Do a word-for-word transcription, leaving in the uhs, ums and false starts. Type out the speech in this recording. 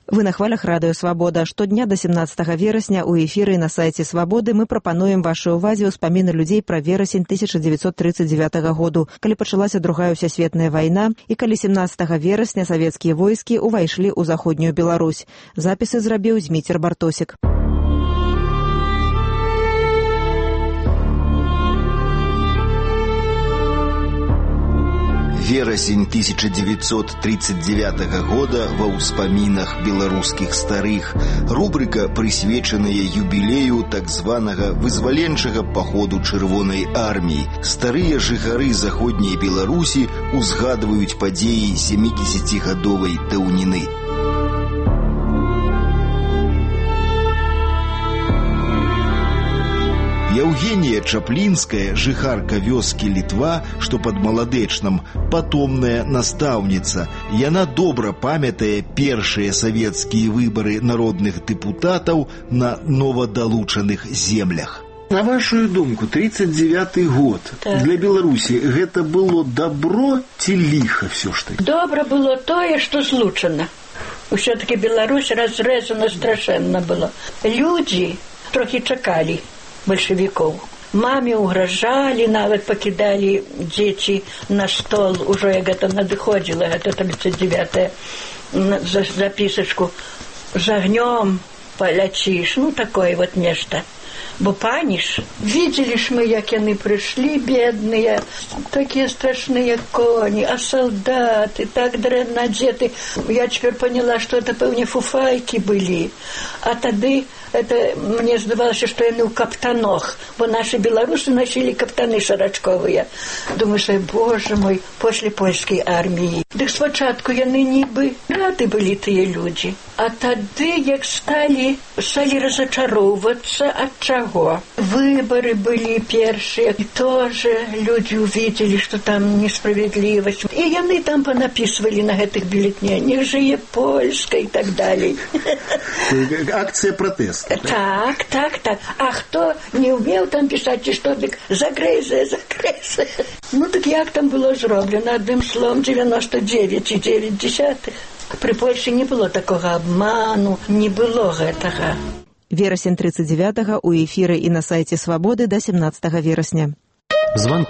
Вы на хвалях радыё «Свабода». Штодня да семнаццатага верасня ў эфіры на сайце «Свабоды» мы прапануем вашай увазе ўспаміны людзей пра верасень тысяча дзевяцьсот тридцать девятага году, калі пачалася другая ўсесветная вайна і калі семнаццатага верасня савецкія войскі ўвайшлі ў заходнюю Беларусь. Запісы зрабіў Зміцер Бартосік. Верасень тысяча девятьсот тридцать девятого года ва ўспамінах беларускіх старых. Рубрика, прысвечаная юбілею так званага вызваленчага паходу Чырвонай арміі. Старыя жыхары заходняй Беларусі узгадваюць падзеі сямідзесяцігадовай даўніны. Яўгенія Чаплінская, жыхарка вёскі Літва, што пад Маладэчнам, патомная настаўніца. Яна добра памятае першыя савецкія выбары народных дэпутатаў на новадалучаных землях. На вашу думку, тридцать девятый год так. Для Беларусі гэта было добро ці ліха все ж таки? Добра было тое, што злучана. Усё-таки Беларусь разрэзана страшэнна была. Людзі трохі чакалі большевиков. Маме угрожали, нават покидали дети на стол. Уже як это надыходило, это тридцать девятое, за записочку. З огнем полячишь, ну такое вот нечто. Бо паніш, видели ж мы, як яны пришли, бедные, такие страшные кони, а солдаты так дрэнна одеты. Я теперь поняла, что это, пэўне, фуфайки были. А тады это мне здавалося, что яны ў каптанах, бо наши белорусы носили каптаны шарачковые. Думаю, что, боже мой, после польской армии. Дык спочатку яны нібы рады были тыя люди. А тады, як стали, стали разочаровываться от чего? Выборы были первые, и тоже люди увидели, что там несправедливость. И яны там понаписывали на этих бюллетенях, жие польска и так далее. Акция протеста. Так, так, так. А кто не умел там писать, и что, так загрейзе, загрейзе. Ну так як там было зроблено? Одним словом, девяносто девять и девять десятых. При Польше не было такого обману, не было гэтага. Верасень тридцать девятага у эфіры і на сайце «Свабоды» да семнаццатага верасня. Звонки.